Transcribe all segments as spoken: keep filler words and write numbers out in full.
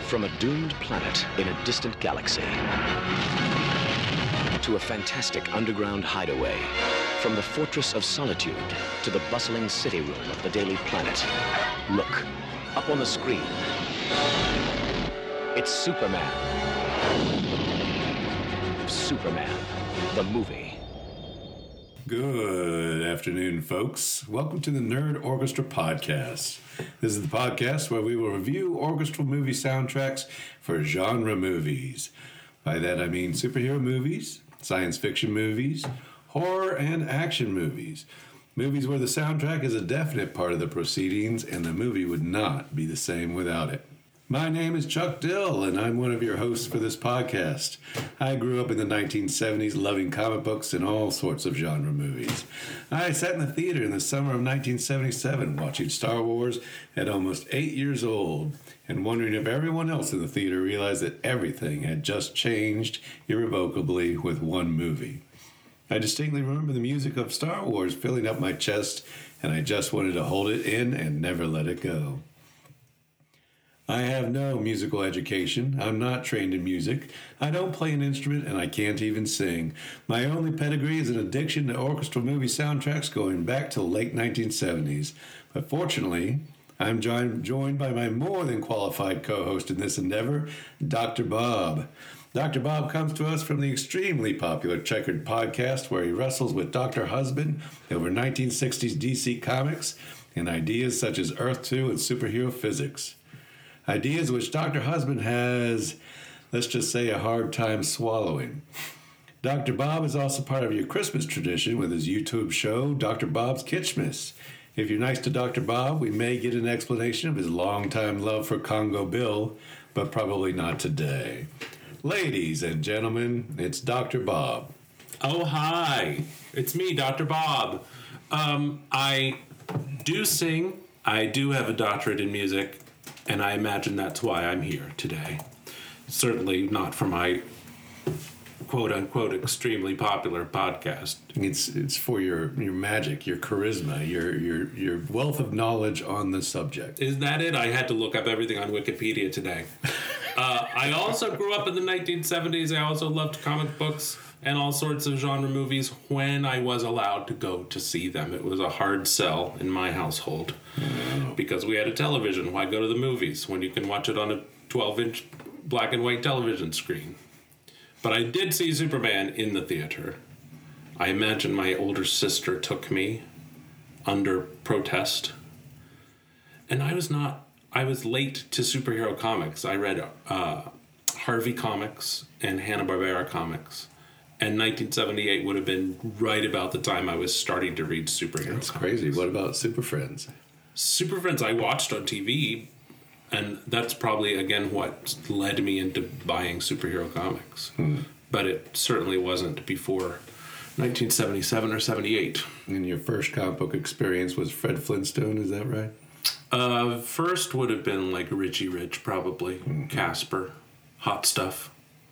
From a doomed planet in a distant galaxy to a fantastic underground hideaway, from the Fortress of Solitude to the bustling city room of the Daily Planet. Look, up on the screen. It's Superman. Superman, the movie. Good afternoon, folks. Welcome to the Nerd Orchestra Podcast. This is the podcast where we will review orchestral movie soundtracks for genre movies. By that I mean superhero movies, science fiction movies, horror and action movies. Movies where the soundtrack is a definite part of the proceedings and the movie would not be the same without it. My name is Chuck Dill, and I'm one of your hosts for this podcast. I grew up in the nineteen seventies loving comic books and all sorts of genre movies. I sat in the theater in the summer of nineteen seventy-seven watching Star Wars at almost eight years old and wondering if everyone else in the theater realized that everything had just changed irrevocably with one movie. I distinctly remember the music of Star Wars filling up my chest, and I just wanted to hold it in and never let it go. I have no musical education. I'm not trained in music. I don't play an instrument, and I can't even sing. My only pedigree is an addiction to orchestral movie soundtracks going back to the late nineteen seventies. But fortunately, I'm joined, joined by my more than qualified co-host in this endeavor, Doctor Bob. Doctor Bob comes to us from the extremely popular Checkered podcast, where he wrestles with Doctor Husband over nineteen sixties D C comics and ideas such as Earth two and superhero physics. Ideas which Doctor Husband has, let's just say, a hard time swallowing. Doctor Bob is also part of your Christmas tradition with his YouTube show, Doctor Bob's Kitschmas. If you're nice to Doctor Bob, we may get an explanation of his longtime love for Congo Bill, but probably not today. Ladies and gentlemen, it's Doctor Bob. Oh, hi. It's me, Doctor Bob. Um, I do sing. I do have a doctorate in music. And I imagine that's why I'm here today. Certainly not for my quote-unquote extremely popular podcast. It's it's for your, your magic, your charisma, your, your your wealth of knowledge on the subject. Is that it? I had to look up everything on Wikipedia today. uh, I also grew up in the nineteen seventies. I also loved comic books and all sorts of genre movies when I was allowed to go to see them. It was a hard sell in my household. Oh. Because we had a television. Why go to the movies when you can watch it on a twelve-inch black and white television screen? But I did see Superman in the theater. I imagine my older sister took me under protest. And I was not... I was late to superhero comics. I read uh, Harvey Comics and Hanna-Barbera comics. And nineteen seventy-eight would have been right about the time I was starting to read superhero That's comics. crazy. What about Super Friends? Super Friends I watched on T V, and that's probably, again, what led me into buying superhero comics. Hmm. But it certainly wasn't before nineteen seventy-seven or seventy-eight. And your first comic book experience was Fred Flintstone, is that right? Uh, first would have been like Richie Rich, probably. Mm-hmm. Casper. Hot Stuff.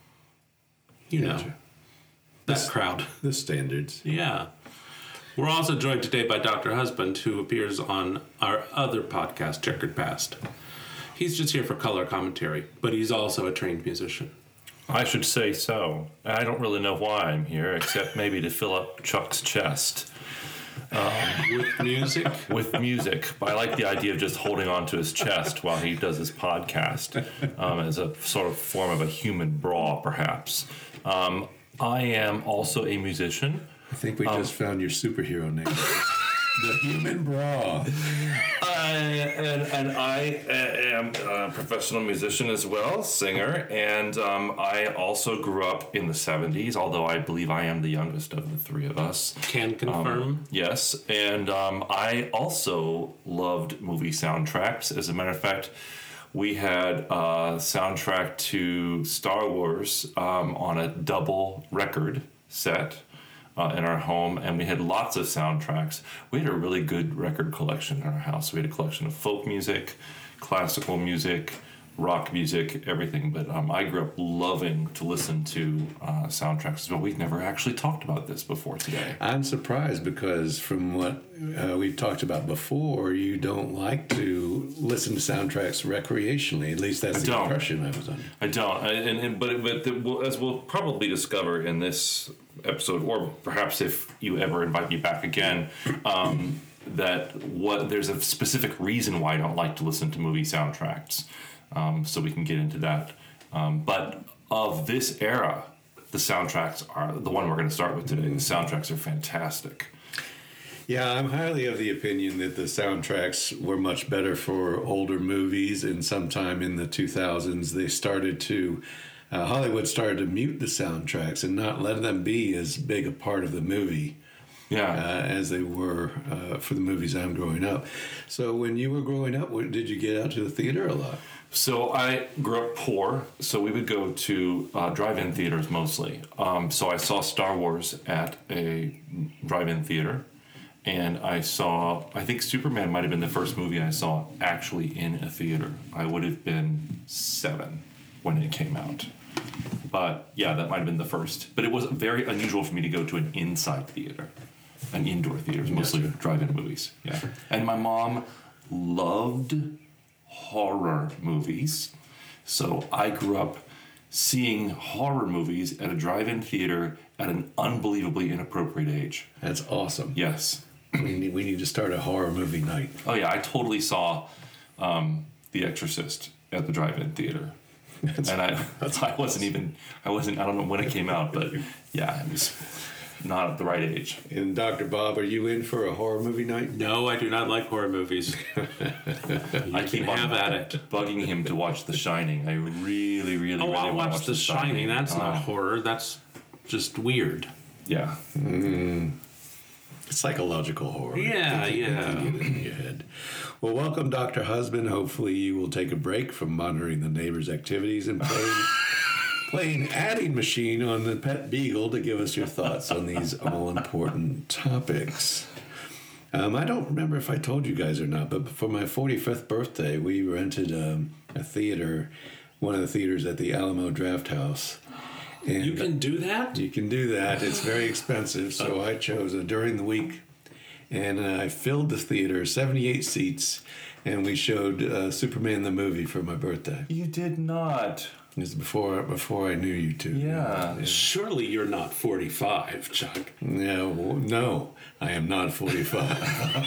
You gotcha. know. That the, crowd. The standards. Yeah. We're also joined today by Doctor Husband, who appears on our other podcast, Checkered Past. He's just here for color commentary, but he's also a trained musician. I should say so. I don't really know why I'm here, except maybe to fill up Chuck's chest. Um, with music? With music. But I like the idea of just holding on to his chest while he does his podcast um, as a sort of form of a human bra, perhaps. Um, I am also a musician. I think we um, just found your superhero name. The Human Bra. I, and, and I am a professional musician as well, singer, and um, I also grew up in the seventies, although I believe I am the youngest of the three of us. Can confirm. Um, yes, and um, I also loved movie soundtracks. As a matter of fact, we had a soundtrack to Star Wars um, on a double record set. Uh, in our home, and we had lots of soundtracks. We had a really good record collection in our house. We had a collection of folk music, classical music, rock music, everything. But um, I grew up loving to listen to uh, soundtracks as well. We've never actually talked about this before today. I'm surprised because from what uh, we've talked about before, you don't like to listen to soundtracks recreationally. At least that's I the don't. impression I was under. I don't, I, and, and but but the, we'll, as we'll probably discover in this episode, or perhaps if you ever invite me back again, um, that what there's a specific reason why I don't like to listen to movie soundtracks. Um, so we can get into that. Um, but of this era, the soundtracks are the one we're going to start with today. The soundtracks are fantastic. Yeah, I'm highly of the opinion that the soundtracks were much better for older movies, and sometime in the two thousands they started to, uh, Hollywood started to mute the soundtracks and not let them be as big a part of the movie. Yeah. Uh, as they were uh, for the movies I'm growing up. So when you were growing up, what, did you get out to the theater a lot? So I grew up poor, so we would go to uh, drive-in theaters mostly. Um, so I saw Star Wars at a drive-in theater, and I saw, I think Superman might have been the first movie I saw actually in a theater. I would have been seven when it came out. But yeah, that might have been the first. But it was very unusual for me to go to an inside theater, an indoor theater, mostly Gotcha. drive-in movies. Yeah, and my mom loved horror movies, so I grew up seeing horror movies at a drive-in theater at an unbelievably inappropriate age. That's awesome. Yes. We need, we need to start a horror movie night. Oh yeah, I totally saw um, The Exorcist at the drive-in theater. and I, I wasn't even, I wasn't, I don't know when it came out, but yeah, it was not at the right age. And Doctor Bob, are you in for a horror movie night? No, I do not like horror movies. I keep on have at it. bugging him to watch The Shining. I really, really, Oh, really I'll want watch, to watch The Shining. That's Uh, not horror. That's just weird. Yeah. Psychological horror. Yeah, Get yeah. it in your head. Well, welcome, Doctor Husband. Hopefully you will take a break from monitoring the neighbors' activities and playing, playing adding machine on the pet beagle to give us your thoughts on these all-important topics. Um, I don't remember if I told you guys or not, but for my forty-fifth birthday, we rented um, a theater, one of the theaters at the Alamo Draft House. And You can do that? you can do that. It's very expensive, so I chose a during the week, and uh, I filled the theater, seventy-eight seats, and we showed uh, Superman the movie for my birthday. You did not. It was before before I knew you two. Yeah. Surely you're not forty-five, Chuck. No, no, I am not forty-five.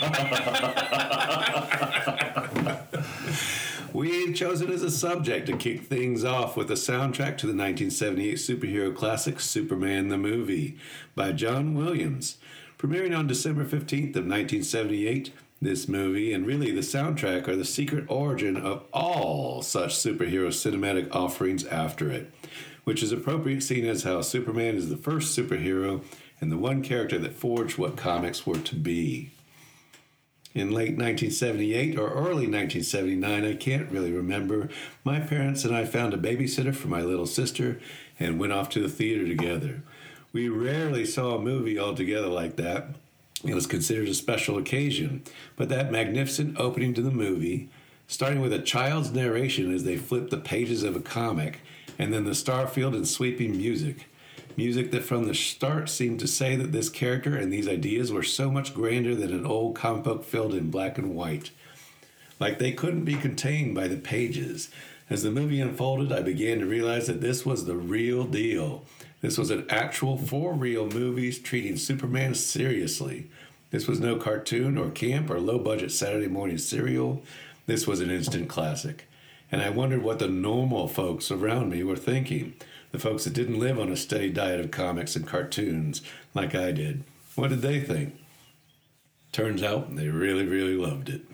We chose it as a subject to kick things off with the soundtrack to the nineteen seventy-eight superhero classic Superman the Movie by John Williams. Premiering on December fifteenth of nineteen seventy-eight, this movie and really the soundtrack are the secret origin of all such superhero cinematic offerings after it, which is appropriate seeing as how Superman is the first superhero and the one character that forged what comics were to be. In late nineteen seventy-eight or early nineteen seventy-nine, I can't really remember, my parents and I found a babysitter for my little sister and went off to the theater together. We rarely saw a movie all together like that. It was considered a special occasion, but that magnificent opening to the movie, starting with a child's narration as they flip the pages of a comic, and then the starfield and sweeping music. Music that from the start seemed to say that this character and these ideas were so much grander than an old comic book filled in black and white. Like they couldn't be contained by the pages. As the movie unfolded, I began to realize that this was the real deal. This was an actual for real movie treating Superman seriously. This was no cartoon or camp or low-budget Saturday morning serial. This was an instant classic. And I wondered what the normal folks around me were thinking. The folks that didn't live on a steady diet of comics and cartoons like I did. What did they think? Turns out they really, really loved it.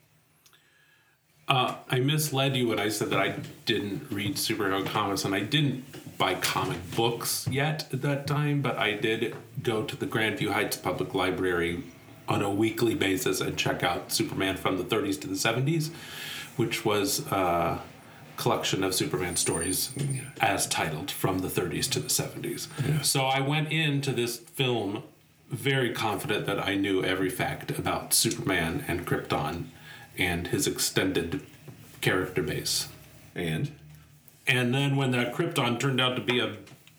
Uh, I misled you when I said that I didn't read superhero comics, and I didn't buy comic books yet at that time, but I did go to the Grandview Heights Public Library on a weekly basis and check out Superman from the thirties to the seventies, which was a collection of Superman stories as titled from the thirties to the seventies. Yeah. So I went into this film very confident that I knew every fact about Superman and Krypton and his extended character base. And? And then when that Krypton turned out to be a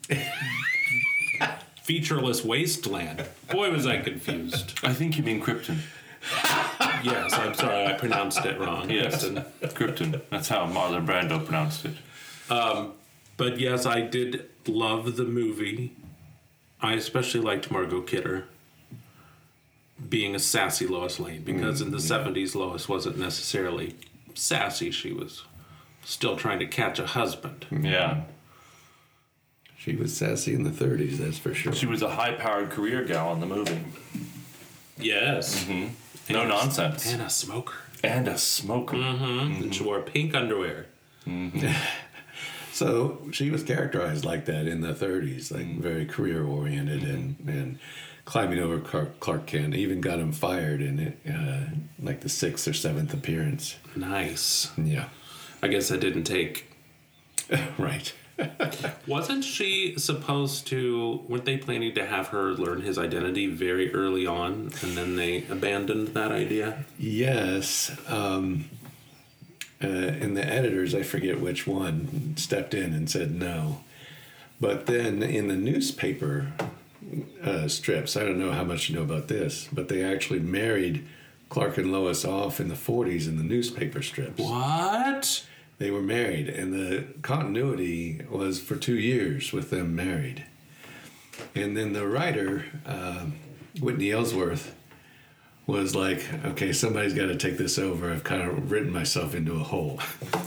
featureless wasteland, boy, was I confused. I think you mean Krypton. Yes, I'm sorry, I pronounced it wrong. Yes, Krypton. Krypton. That's how Marlon Brando pronounced it. Um, but yes, I did love the movie. I especially liked Margot Kidder being a sassy Lois Lane, because mm, in the yeah. seventies, Lois wasn't necessarily sassy. She was still trying to catch a husband. Yeah. She was sassy in the thirties, that's for sure. She was a high-powered career gal in the movie. Yes. Mm-hmm. No and nonsense. A, and a smoker. And a smoker. Mm-hmm. Mm-hmm. And she wore pink underwear. Mm-hmm. So she was characterized like that in the thirties, like mm-hmm. very career-oriented and, and climbing over Clark, Clark Kent. Even got him fired in it, uh, like the sixth or seventh appearance. Nice. Yeah. I guess that didn't take... Right. Wasn't she supposed to... Weren't they planning to have her learn his identity very early on, and then they abandoned that idea? Yes. Um, uh, and the editors, I forget which one, stepped in and said no. But then in the newspaper uh, strips, I don't know how much you know about this, but they actually married Clark and Lois off in the forties in the newspaper strips. What? They were married, and the continuity was for two years with them married. And then the writer, uh, Whitney Ellsworth, was like, okay, somebody's got to take this over. I've kind of written myself into a hole.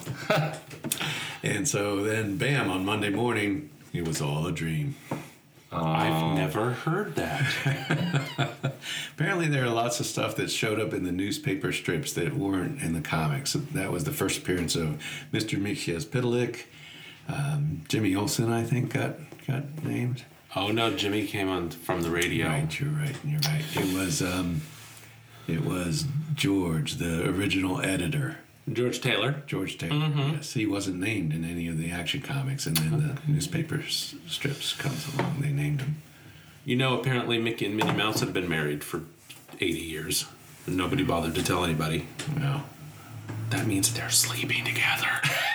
And so then, bam, on Monday morning, it was all a dream. Oh. I've never heard that. Apparently there are lots of stuff that showed up in the newspaper strips that weren't in the comics. That was the first appearance of Mister Michalowicz. Um, Jimmy Olsen, I think, got got named. Oh, no, Jimmy came on from the radio. Right, you're right, you're right. It was, um, it was George, the original editor. George Taylor. George Taylor, mm-hmm. yes. He wasn't named in any of the Action Comics, and then the newspaper s- strips comes along. They named him. You know, apparently Mickey and Minnie Mouse had been married for eighty years. And nobody bothered to tell anybody. No. That means they're sleeping together.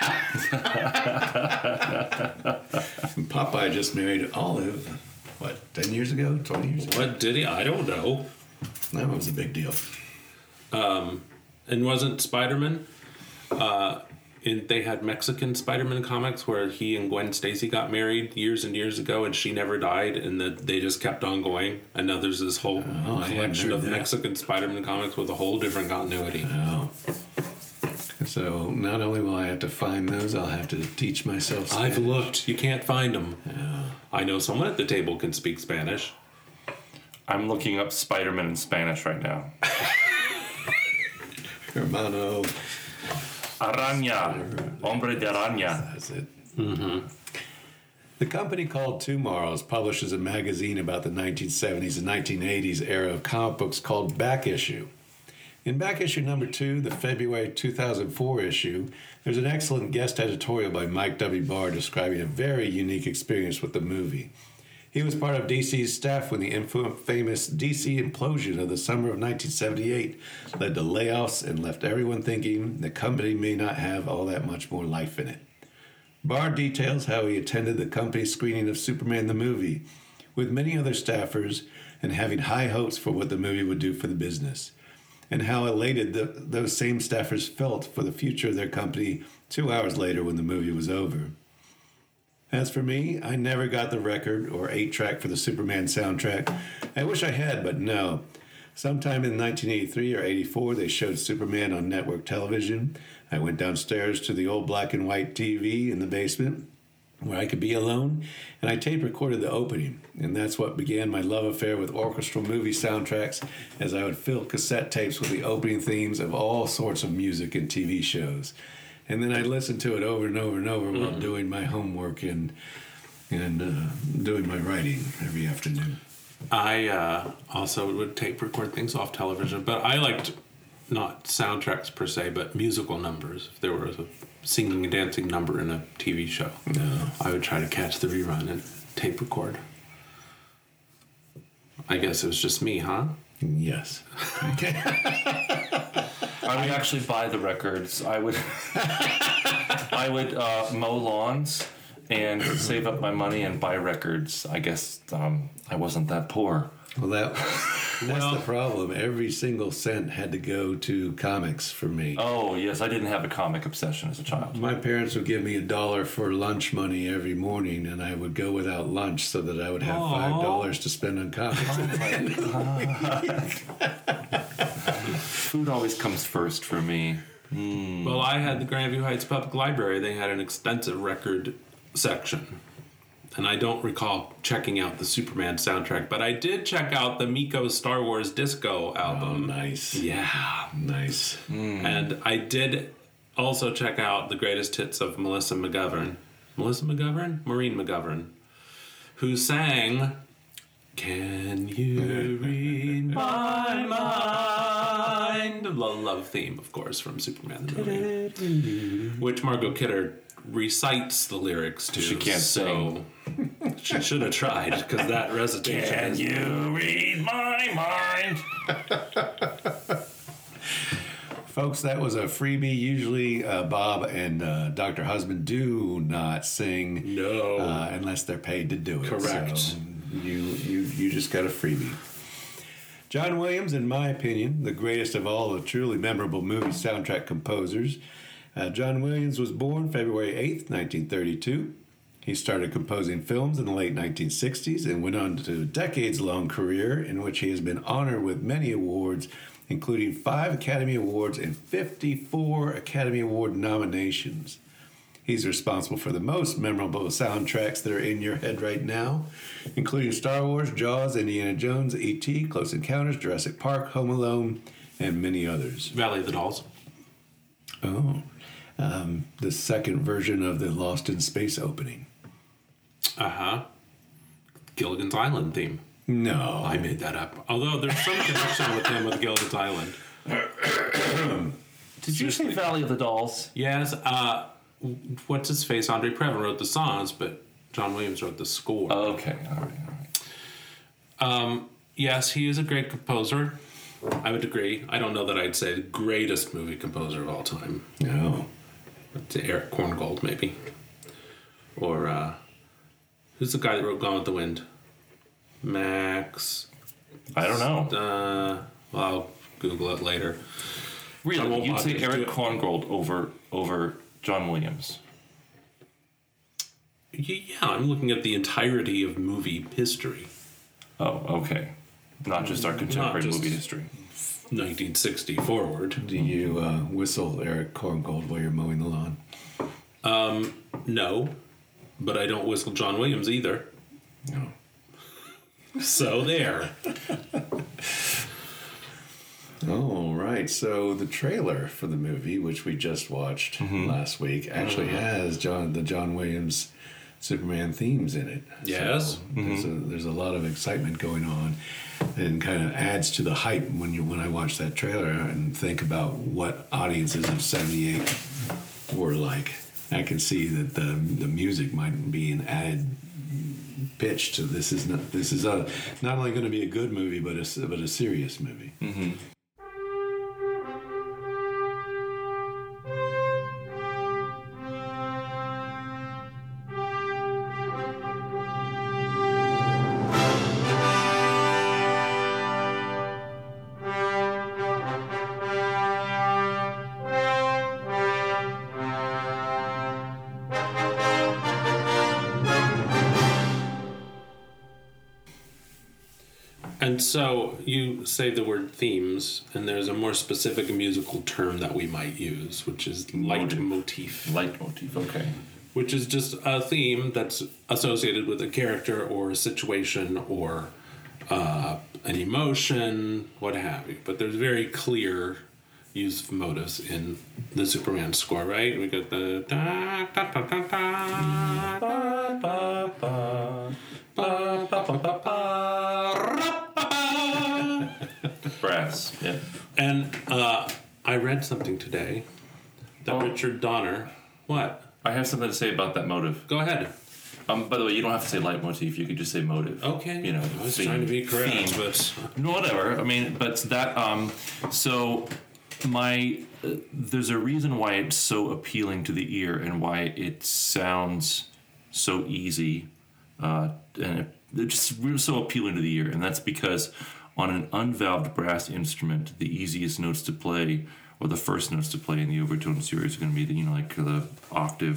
And Popeye just married Olive, what, ten years ago? twenty years ago? What did he? I don't know. That was a big deal. Um, and wasn't Spider-Man... Uh, in, they had Mexican Spider-Man comics where he and Gwen Stacy got married years and years ago, and she never died, and the, they just kept on going. And now there's this whole oh, collection of that. Mexican Spider-Man comics with a whole different continuity. Oh. So not only will I have to find those, I'll have to teach myself Spanish. I've looked. You can't find them. Oh. I know someone at the table can speak Spanish. I'm looking up Spider-Man in Spanish right now. Hermano. Araña. Hombre de araña. That's it. Mm-hmm. The company called Tomorrows publishes a magazine about the nineteen seventies and nineteen eighties era of comic books called Back Issue. In Back Issue number two, the February two thousand four issue, there's an excellent guest editorial by Mike W. Barr describing a very unique experience with the movie. He was part of D C's staff when the infamous D C implosion of the summer of nineteen seventy-eight led to layoffs and left everyone thinking the company may not have all that much more life in it. Barr details how he attended the company screening of Superman the movie with many other staffers and having high hopes for what the movie would do for the business, and how elated the, those same staffers felt for the future of their company two hours later when the movie was over. As for me, I never got the record or eight-track for the Superman soundtrack. I wish I had, but no. Sometime in nineteen eighty-three or eighty-four, they showed Superman on network television. I went downstairs to the old black and white T V in the basement where I could be alone, and I tape recorded the opening. And that's what began my love affair with orchestral movie soundtracks, as I would fill cassette tapes with the opening themes of all sorts of music and T V shows. And then I listened to it over and over and over mm-hmm. while doing my homework and and uh, doing my writing every afternoon. I uh, also would tape record things off television, but I liked not soundtracks per se, but musical numbers. If there was a singing and dancing number in a T V show, no. I would try to catch the rerun and tape record. I guess it was just me, huh? Yes. Okay. I would actually buy the records. I would. I I would uh, mow lawns and save up my money and buy records. I guess um, I wasn't that poor. Well, that that's Well- the problem. Every single cent had to go to comics for me. Oh, yes, I didn't have a comic obsession as a child. My parents would give me a dollar for lunch money every morning, and I would go without lunch so that I would have five dollars to spend on comics. Food always comes first for me. Well, I had the Grandview Heights Public Library. They had an extensive record section. And I don't recall checking out the Superman soundtrack, but I did check out the Miko Star Wars Disco Oh, album. nice, Yeah. nice. And I did also check out the greatest hits of Melissa McGovern. Melissa McGovern? Maureen McGovern. Who sang, Can You Read My Mind? The love theme, of course, from Superman the movie. Which Margot Kidder recites the lyrics to. She can't so she should have tried, because that recitation Can is... you read my mind? Folks, that was a freebie. Usually, uh, Bob and uh, Doctor Husband do not sing, No. uh, unless they're paid to do it. Correct. So you you you just got a freebie. John Williams, in my opinion, the greatest of all the truly memorable movie soundtrack composers. Uh, John Williams was born February eighth, nineteen thirty-two. He started composing films in the late nineteen sixties and went on to a decades-long career in which he has been honored with many awards, including five Academy Awards and fifty-four Academy Award nominations. He's responsible for the most memorable soundtracks that are in your head right now, including Star Wars, Jaws, Indiana Jones, E T, Close Encounters, Jurassic Park, Home Alone, and many others. Valley of the Dolls. Oh, um, the second version of the Lost in Space opening. Uh-huh. Gilligan's Island theme. No. I made that up. Although there's some connection with him with Gilligan's Island. Did you say Valley of the Dolls? Yes, uh, what's his face? Andre Previn wrote the songs, but John Williams wrote the score. Okay, all right, all right. Yes, he is a great composer. I would agree. I don't know that I'd say the greatest movie composer of all time. No. To Eric Korngold, maybe. Or, uh, who's the guy that wrote Gone with the Wind? Max. I don't know. Uh, well, I'll Google it later. I Really, won't you'd bother say to do Eric it. Korngold over over John Williams? Yeah, I'm looking at the entirety of movie history. Oh, okay. Not just our contemporary just- movie history. nineteen sixty forward. Do you uh, whistle Eric Korngold while you're mowing the lawn? No, but I don't whistle John Williams either. No. So there. All right. So the trailer for the movie, which we just watched last week, actually has John the John Williams Superman themes in it. Yes. So there's, a, there's a lot of excitement going on, and kind of adds to the hype when you when I watch that trailer and think about what audiences of seventy-eight were like. I can see that the the music might be an added pitch to this is not this is a not only going to be a good movie but a but a serious movie. And so you say the word themes, and there's a more specific musical term that we might use, which is leitmotif, Leitmotif, okay. which is just a theme that's associated with a character or a situation or uh, an emotion, what have you. But there's very clear use of motives in the Superman score, right? We got the da, da, da, da, da, da, da, da. Ba, ba, ba, ba, ba, ra, ba, ba. Brass, yeah. And uh, I read something today that Oh. Richard Donner. What? I have something to say about that motive. Go ahead. Um, by the way, you don't have to say leitmotif. You could just say motive. Okay. You know, I was theme- trying to be correct, theme. but No, whatever. I mean, but that. Um, so my uh, there's a reason why it's so appealing to the ear and why it sounds so easy, uh, and it, it's just really so appealing to the ear, and that's because on an unvalved brass instrument, the easiest notes to play, or the first notes to play in the overtone series, are going to be the, you know, like the octave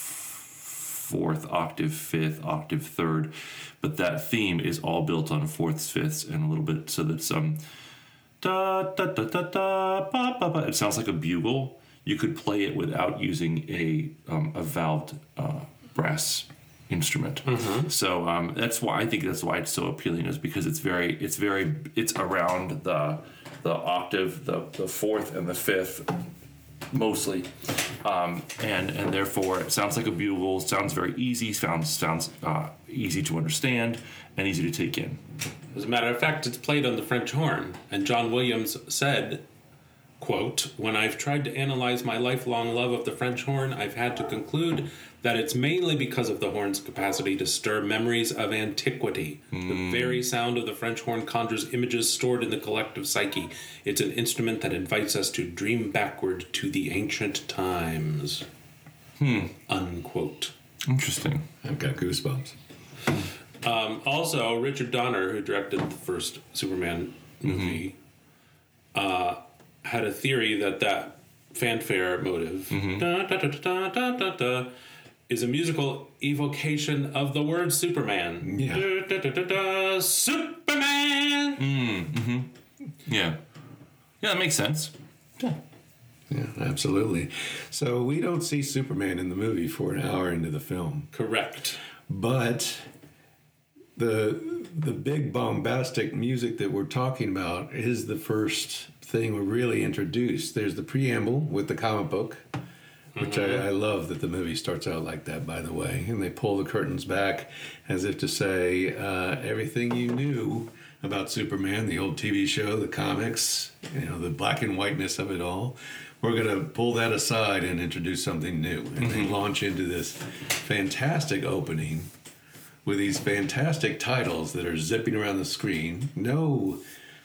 fourth, octave fifth, octave third, but that theme is all built on fourths, fifths, and a little bit so that some da da da da da ba ba ba. It sounds like a bugle. You could play it without using a um, a valved uh, brass instrument. Mm-hmm. So um, that's why I think that's why it's so appealing, is because it's very it's very it's around the the octave, the the fourth and the fifth mostly, um, and and therefore it sounds like a bugle. Sounds very easy. Sounds sounds uh, easy to understand and easy to take in. As a matter of fact, it's played on the French horn, and John Williams said, quote, "When I've tried to analyze my lifelong love of the French horn, I've had to conclude that it's mainly because of the horn's capacity to stir memories of antiquity. Mm. The very sound of the French horn conjures images stored in the collective psyche. It's an instrument that invites us to dream backward to the ancient times." Hmm. Unquote. Interesting. I've got goosebumps. Um, also, Richard Donner, who directed the first Superman movie, mm-hmm. uh, had a theory that that fanfare motive mm-hmm. da, da, da, da, da, da, da, is a musical evocation of the word Superman. Yeah. Da, da, da, da, da, Superman! Mm, mm-hmm. Yeah. Yeah, that makes sense. Yeah. Yeah, absolutely. So we don't see Superman in the movie for an hour into the film. Correct. But the the big bombastic music that we're talking about is the first thing we're really introduced. There's the preamble with the comic book, which mm-hmm. I, I love that the movie starts out like that, by the way. And they pull the curtains back as if to say, uh, everything you knew about Superman, the old T V show, the comics, you know, the black and whiteness of it all, we're going to pull that aside and introduce something new. And mm-hmm. they launch into this fantastic opening with these fantastic titles that are zipping around the screen. No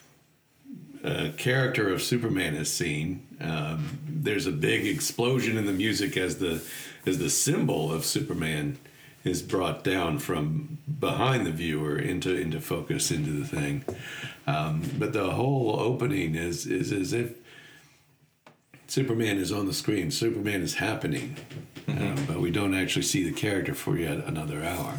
uh, character of Superman is seen. Um, there's a big explosion in the music as the as the symbol of Superman is brought down from behind the viewer into into focus into the thing. Um, but the whole opening is is as if Superman is on the screen. Superman is happening, mm-hmm. um, but we don't actually see the character for yet another hour.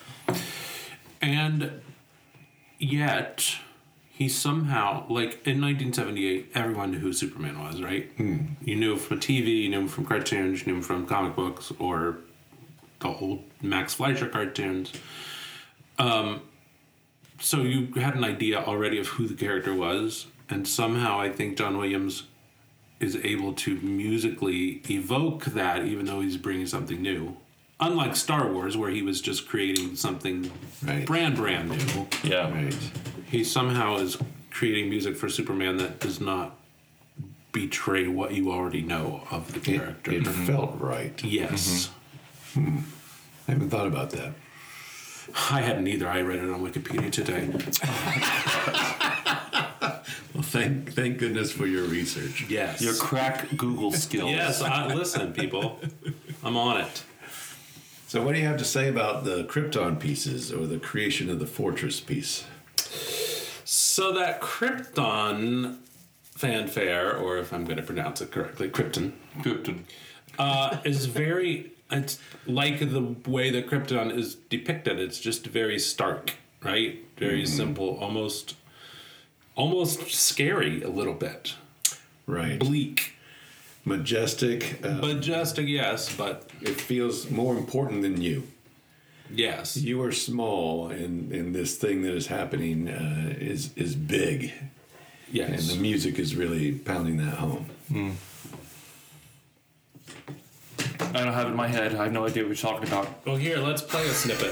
And yet, he somehow, like in nineteen seventy-eight, everyone knew who Superman was, right? Mm. You knew him from T V, you knew him from cartoons, you knew him from comic books, or the old Max Fleischer cartoons. Um, so you had an idea already of who the character was, and somehow I think John Williams is able to musically evoke that, even though he's bringing something new. Unlike Star Wars, where he was just creating something right. brand, brand new. Yeah. Right. He somehow is creating music for Superman that does not betray what you already know of the character. It, it mm-hmm. felt right. Yes. Mm-hmm. Hmm. I haven't thought about that. I hadn't either. I read it on Wikipedia today. Well, thank thank goodness for your research. Yes. Your crack Google skills. Yes. I, listen, people. I'm on it. So what do you have to say about the Krypton pieces or the creation of the fortress piece? So that Krypton fanfare, or if I'm going to pronounce it correctly, Krypton, Krypton, uh, is very, it's like the way that Krypton is depicted. It's just very stark, right? Very mm-hmm. simple, almost, almost scary a little bit. Right. Bleak. Majestic. Uh, Majestic, yes, but it feels more important than you. Yes. You are small, and, and this thing that is happening uh, is is big. Yes. And the music is really pounding that home. Mm. I don't have it in my head. I have no idea what you're talking about. Well, here, let's play a snippet.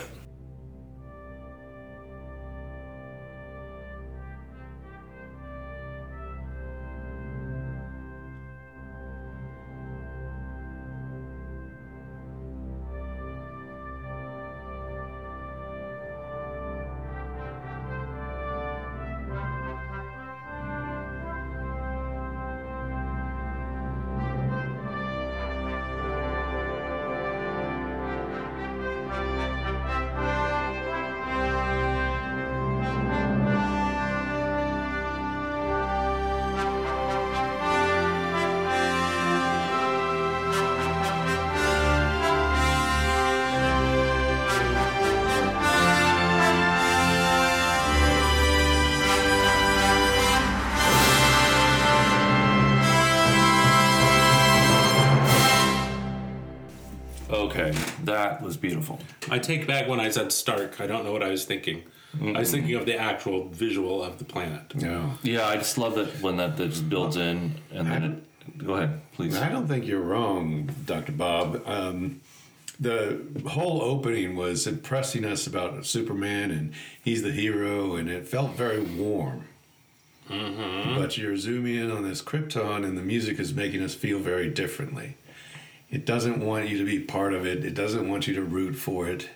Okay, that was beautiful. I take back when I said Stark. I don't know what I was thinking. Mm-mm. I was thinking of the actual visual of the planet. No. Yeah, I just love that when that, that just builds in and then it... Go ahead, please. I don't think you're wrong, Doctor Bob. Um, the whole opening was impressing us about Superman, and he's the hero, and it felt very warm. Mm-hmm. But you're zooming in on this Krypton, and the music is making us feel very differently. It doesn't want you to be part of it. It doesn't want you to root for it.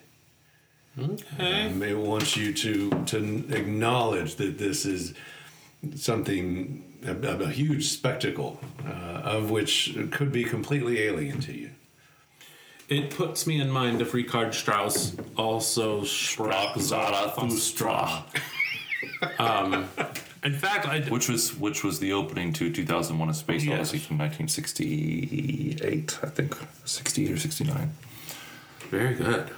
Okay. Um, it wants you to to acknowledge that this is something, a, a huge spectacle, uh, of which could be completely alien to you. It puts me in mind of Richard Strauss, also sprach Zarathustra. um, in fact, I d- which was which was the opening to two thousand one: A Space Yes. Odyssey from nineteen sixty-eight, I think, sixty-eight or sixty-nine. Very good.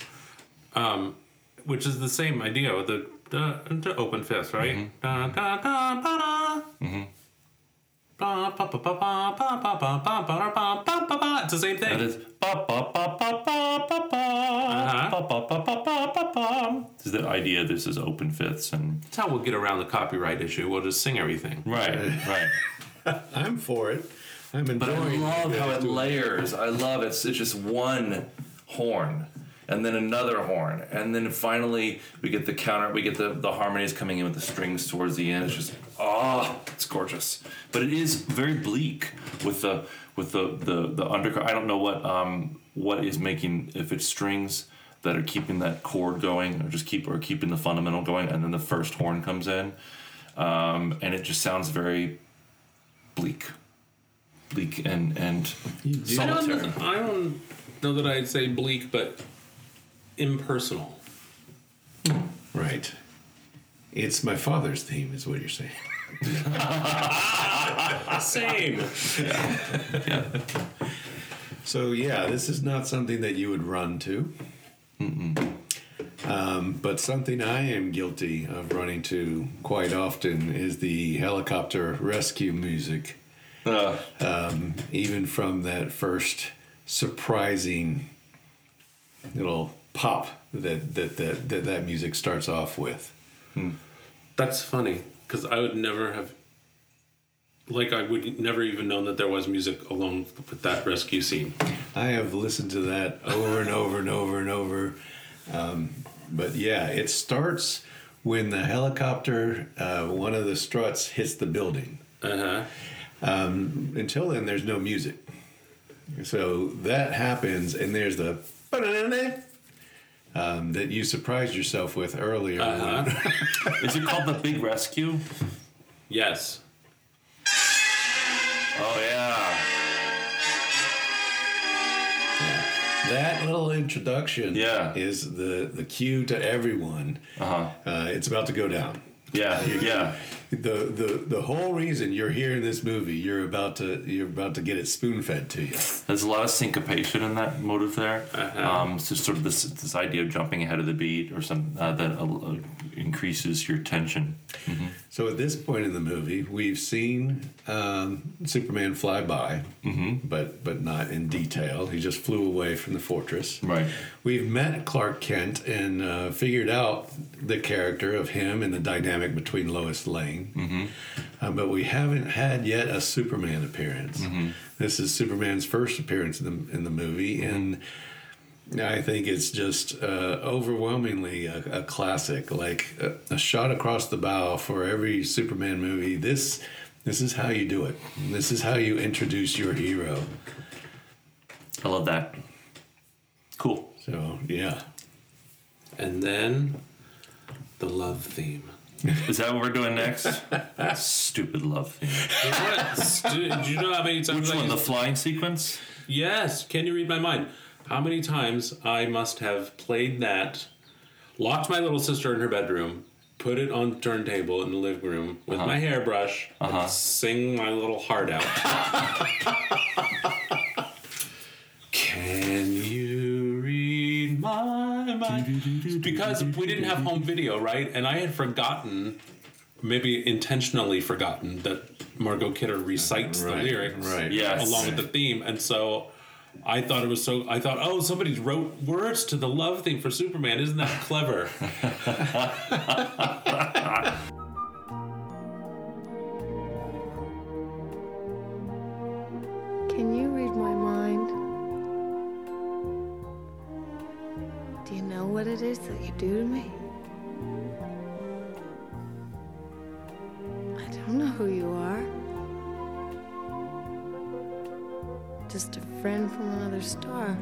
Um, which is the same idea with the the, the open fist, right? Mm-hmm. Da, da, da, ba, da. Mm-hmm. Ba, ba, ba, ba, ba, ba, ba, ba, ba, ba, ba, ba, ba, ba. It's the same thing. That is ba ba ba ba ba ba ba Uh-huh. ba ba ba ba ba ba ba. This is the idea. This is open fifths and That's how we'll get around the copyright issue. We'll just sing everything. right, right. I'm for it. I'm enjoying But I love it. how it layers. I love it. It's, it's just one horn. And then another horn, and then finally we get the counter. We get the, the harmonies coming in with the strings towards the end. It's just ah, oh, it's gorgeous. But it is very bleak with the with the the the undercurrent. I don't know what um what is making, if it's strings that are keeping that chord going, or just keep or keeping the fundamental going, and then the first horn comes in, um, and it just sounds very bleak, bleak and and I don't, solitary. know, I don't know that I'd say bleak, but impersonal. Right. It's my father's theme, is what you're saying. Same. Yeah. So, yeah, this is not something that you would run to. Um, but something I am guilty of running to quite often is the helicopter rescue music. Uh, Um, even from that first surprising little pop that that that, that, that music starts off with. That's funny, because I would never have, like, I would never even known that there was music along with that rescue scene. I have listened to that over and over and over and over. Um, but yeah, it starts when the helicopter, uh, one of the struts hits the building. Uh-huh. Um, until then, there's no music. So that happens, and there's the um, that you surprised yourself with earlier. Uh-huh. is it called The Big Rescue? Yes. Oh yeah. That little introduction Yeah. is the, the cue to everyone. Uh-huh. Uh, it's about to go down. Yeah, yeah. The, the the whole reason you're here in this movie, you're about to you're about to get it spoon fed to you. There's a lot of syncopation in that motive there. Uh-huh. Um, so sort of this this idea of jumping ahead of the beat or some uh, that uh, increases your tension. Mm-hmm. So at this point in the movie, we've seen um, Superman fly by, Mm-hmm. but but not in detail. He just flew away from the fortress. Right. We've met Clark Kent and uh, figured out the character of him and the dynamic between Lois Lane. Mm-hmm. Uh, but we haven't had yet a Superman appearance. Mm-hmm. This is Superman's first appearance in the in the movie, and I think it's just uh, overwhelmingly a, a classic, like a, a shot across the bow for every Superman movie. This this is how you do it. This is how you introduce your hero. I love that. Cool. So yeah, And then the love theme. Is that what we're doing next? Stupid love theme. You know what? Stu- Do you know how many times Which I one? The used- flying sequence? Yes. Can you read my mind? How many times I must have played that, locked my little sister in her bedroom, put it on the turntable in the living room with Uh-huh. my hairbrush, Uh-huh. and sing my little heart out. Can you read my mind? Because we didn't have home video, right? And I had forgotten, maybe intentionally forgotten, that Margot Kidder recites Right, the lyrics right. Yes. along with the theme. And so I thought it was so. I thought, oh, somebody wrote words to the love theme for Superman. Isn't that clever? Can you read my mind? Do you know what it is that you do to me? I don't know who you are. Just a friend from another star.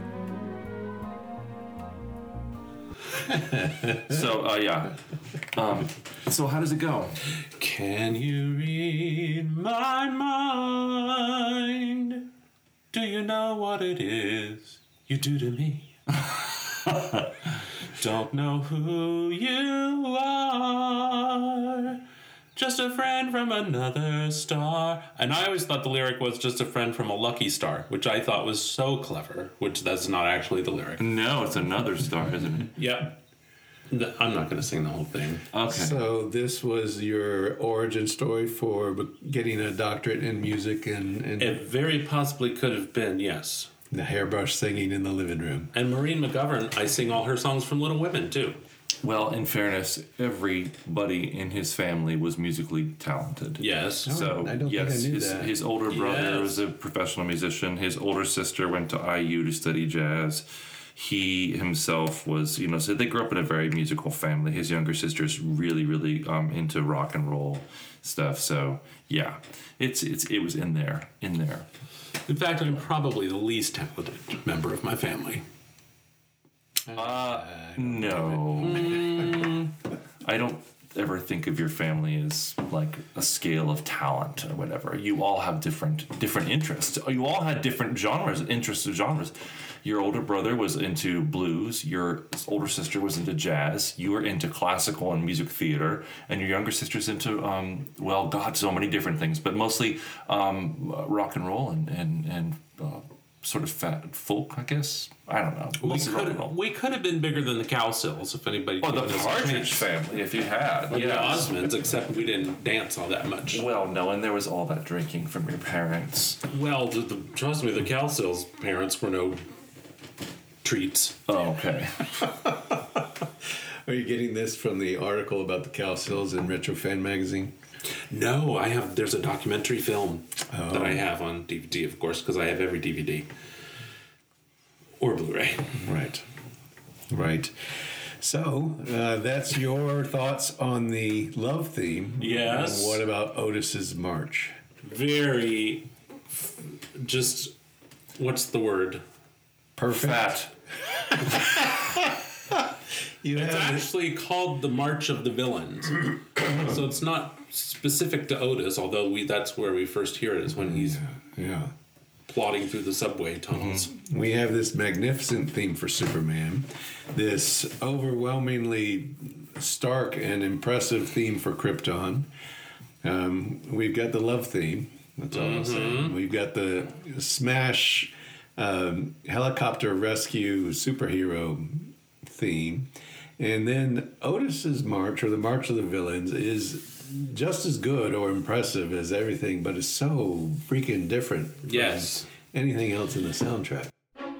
So, uh, yeah. Um, so how does it go? Can you read my mind? Do you know what it is you do to me? Don't know who you are. Just a friend from another star. And I always thought the lyric was just a friend from a lucky star, which I thought was so clever, which that's not actually the lyric. No, it's another star, isn't it? Yep. No, I'm not going to sing the whole thing. Okay. So this was your origin story for getting a doctorate in music and, and It very possibly could have been, yes. the hairbrush singing in the living room. And Maureen McGovern, I sing all her songs from Little Women, too. Well, in fairness, everybody in his family was musically talented. Yes. So, I don't yes, think I knew his, that. his older brother Yes. was a professional musician. His older sister went to I U to study jazz. He himself was, you know, so they grew up in a very musical family. His younger sister's really, really um, into rock and roll stuff. So, yeah, it's it's it was in there, in there. In fact, I'm probably the least talented member of my family. Uh, no. I don't ever think of your family as like a scale of talent or whatever. You all have different different interests. You all had different genres, interests of genres. Your older brother was into blues. Your older sister was into jazz. You were into classical and music theater, and your younger sister's into um, well, God, so many different things, but mostly um, rock and roll and and and uh, sort of fat folk, I guess. I don't know. We Mostly rock and could, roll. we could have been bigger than the Cowsills if anybody. Well, the gave us a Partridge chance. Family, if you had. Or the yes. Osmonds, except we didn't dance all that much. Well, no, and there was all that drinking from your parents. Well, the, the, trust me, the Cowsills' parents were no treats. Oh, okay. Are you getting this from the article about the Cowsills in Retro Fan Magazine? No, I have. There's a documentary film that I have on D V D, of course, because I have every D V D or Blu-ray. Right. Right. So, uh, that's your thoughts on the love theme. Yes. And what about Otis's March? Very, just what's the word? Perfect. Fat. You It's have actually called the March of the Villains, so it's not specific to Otis. Although we that's where we first hear it is when he's yeah. plodding through the subway tunnels. We have this magnificent theme for Superman, this overwhelmingly stark and impressive theme for Krypton. Um, we've got the love theme. That's all I'll say. We've got the smash um, helicopter rescue superhero theme. And then Otis's March, or the March of the Villains, is just as good or impressive as everything, but is so freaking different from Yes. anything else in the soundtrack.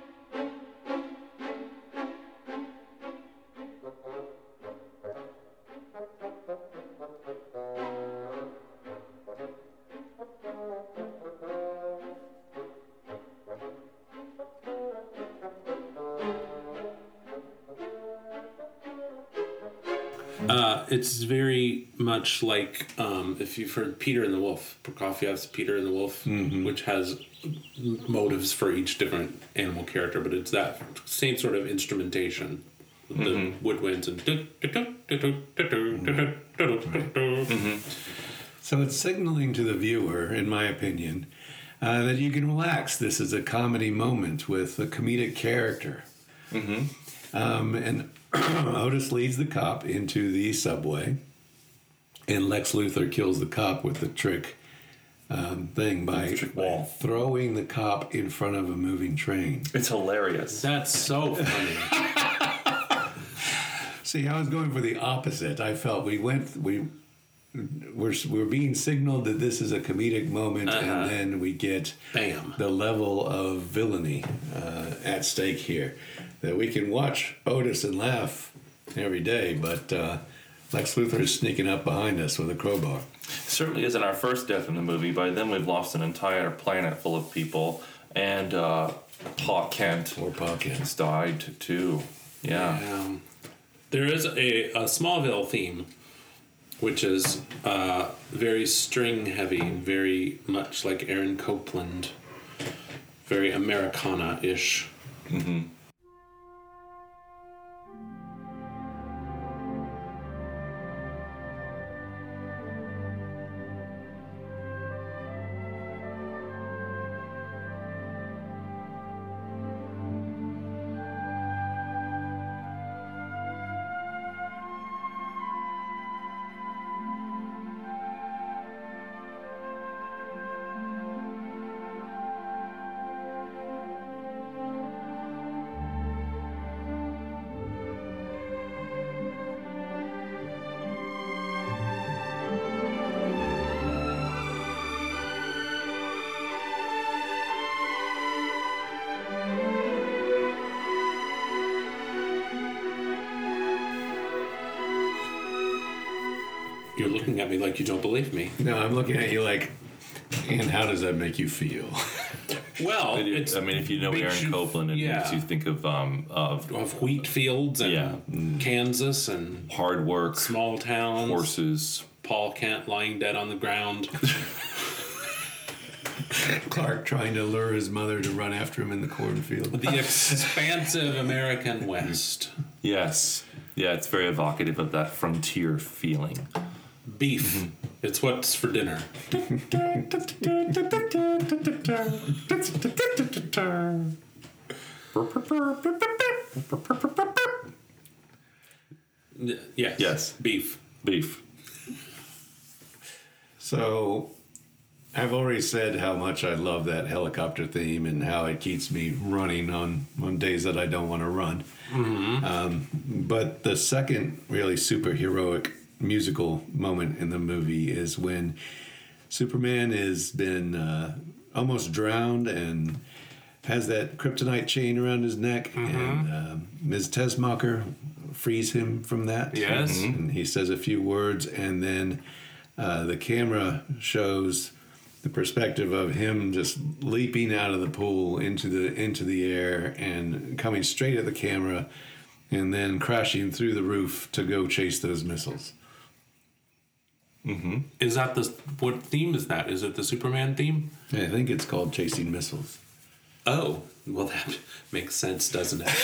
Uh, it's very much like um, if you've heard Peter and the Wolf, Prokofiev's Peter and the Wolf, which has motives for each different animal character, but it's that same sort of instrumentation. with The woodwinds and. So it's signaling to the viewer, in my opinion, uh, that you can relax. This is a comedy moment with a comedic character. Um, and Otis leads the cop into the subway, and Lex Luthor kills the cop with the trick um, thing by, trick by wall. throwing the cop in front of a moving train. It's hilarious. That's so funny. See, I was going for the opposite. I felt we went we we're we're being signaled that this is a comedic moment, Uh-huh. and then we get Bam. the level of villainy uh, at stake here. That we can watch Otis and laugh every day, but uh, Lex Luthor is sneaking up behind us with a crowbar. Certainly isn't our first death in the movie. By then, we've lost an entire planet full of people, and uh, Pa Kent Or Podcast. has died t- too. Yeah. Um, there is a, a Smallville theme, which is uh, very string heavy, very much like Aaron Copland, very Americana ish. Mm-hmm. You're looking at me like you don't believe me. No, I'm looking at you like, and how does that make you feel? Well, But it- it's I mean, if you know makes Aaron you- Copland, it yeah. makes you think of um, of of wheat fields and Yeah. Kansas and hard work, small towns. horses. Paul Kent lying dead on the ground. Clark trying to lure his mother to run after him in the cornfield. The expansive American West. Yes. Yeah, it's very evocative of that frontier feeling. Beef. It's what's for dinner. Y- Yes. Yes. Beef. Beef. So, I've already said how much I love that helicopter theme and how it keeps me running on, on days that I don't want to run. Um, but the second really superheroic musical moment in the movie is when Superman has been uh, almost drowned and has that kryptonite chain around his neck, and um, Miz Tesmacher frees him from that. Yes. And he says a few words, and then uh, the camera shows the perspective of him just leaping out of the pool into the into the air and coming straight at the camera, and then crashing through the roof to go chase those missiles. Is that the what theme is that? Is it the Superman theme? I think it's called Chasing Missiles. Oh, well that makes sense, doesn't it?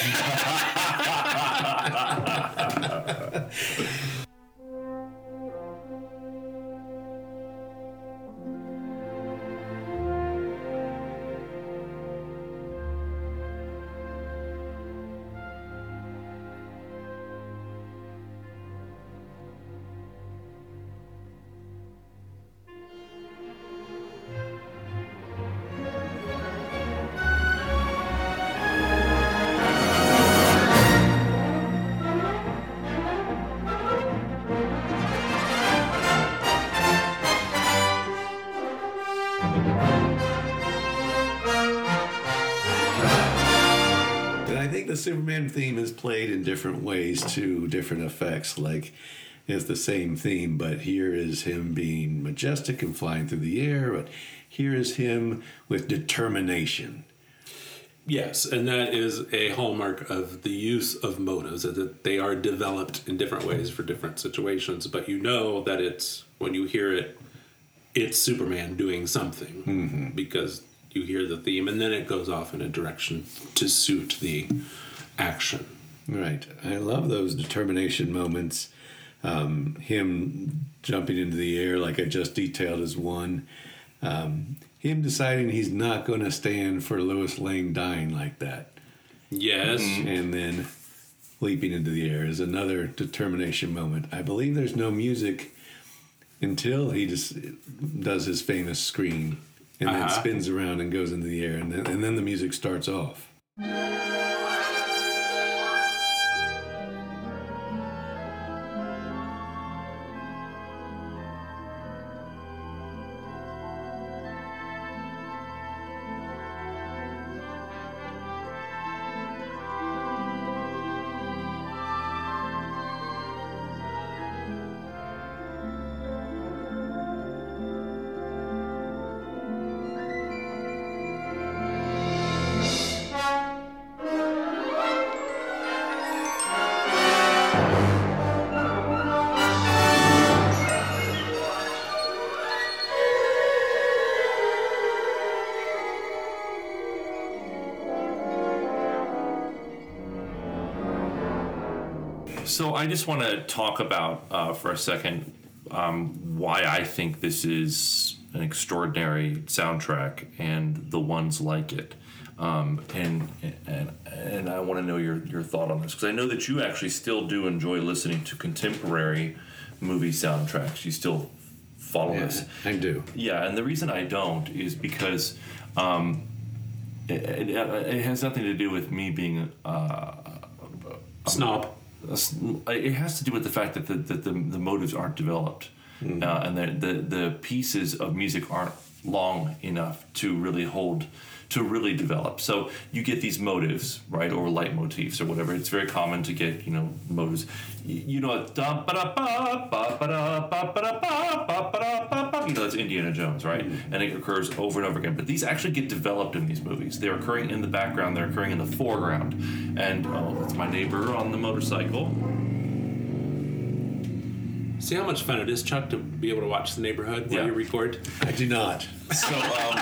And I think the Superman theme is played in different ways to different effects. Like, it's the same theme, but here is him being majestic and flying through the air. But here is him with determination. Yes, and that is a hallmark of the use of motives, that they are developed in different ways for different situations, but you know that it's, when you hear it, it's Superman doing something, Mm-hmm. because you hear the theme, and then it goes off in a direction to suit the action. Right. I love those determination moments. Um, him jumping into the air, like I just detailed, is one. Um, him deciding he's not going to stand for Lois Lane dying like that. Yes. And then leaping into the air is another determination moment. I believe there's no music until he just does his famous scream and then Uh-huh. spins around and goes into the air, and then, and then the music starts off. So I just want to talk about uh, for a second um, why I think this is an extraordinary soundtrack and the ones like it. Um, and and and I want to know your, your thought on this, because I know that you actually still do enjoy listening to contemporary movie soundtracks. You still follow Yeah, this. I do. Yeah, and the reason I don't is because um, it, it, it has nothing to do with me being uh, Snob. a s- it has to do with the fact that the, that the, the motives aren't developed, mm. uh, and that the, the pieces of music aren't long enough to really hold, to really develop. So you get these motives, right, or leitmotifs or whatever. It's very common to get, you know, motives. You, you know, da ba da ba ba ba da ba ba da ba ba ba da ba ba. You know, that's Indiana Jones, right? Mm. And it occurs over and over again. But these actually get developed in these movies. They're occurring in the background. They're occurring in the foreground. And oh, that's my neighbor on the motorcycle. See how much fun it is, Chuck, to be able to watch The Neighborhood while Yeah. you record? I do not. So,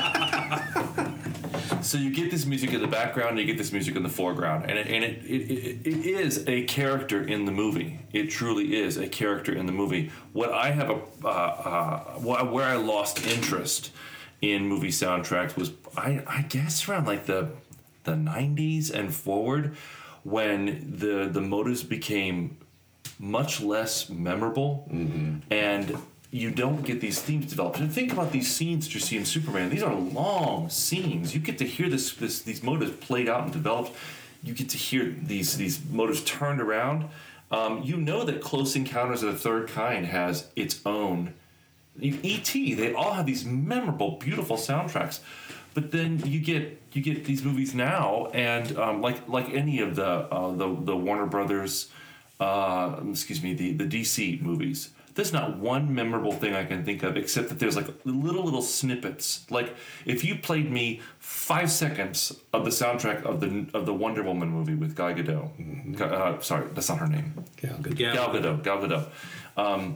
um, so you get this music in the background, and you get this music in the foreground, and it, and it, it, it, it is a character in the movie. It truly is a character in the movie. What I have a uh, uh, where I lost interest in movie soundtracks was, I, I guess, around like the the nineties and forward, when the the motives became much less memorable, mm-hmm. and you don't get these themes developed. And think about these scenes that you see in Superman. These are long scenes. You get to hear this, this these motives played out and developed. You get to hear these these motives turned around. Um, you know that Close Encounters of the Third Kind has its own. E T. They all have these memorable, beautiful soundtracks. But then you get you get these movies now, and um, like like any of the uh, the the Warner Brothers. Uh, excuse me, the, the D C movies. There's not one memorable thing I can think of, except that there's like little, little snippets. Like, if you played me five seconds of the soundtrack of the of the Wonder Woman movie with Gal Gadot. Mm-hmm. Uh, sorry, that's not her name. Gal Gadot. Gal, Gal Gadot. Gal Gadot. Um,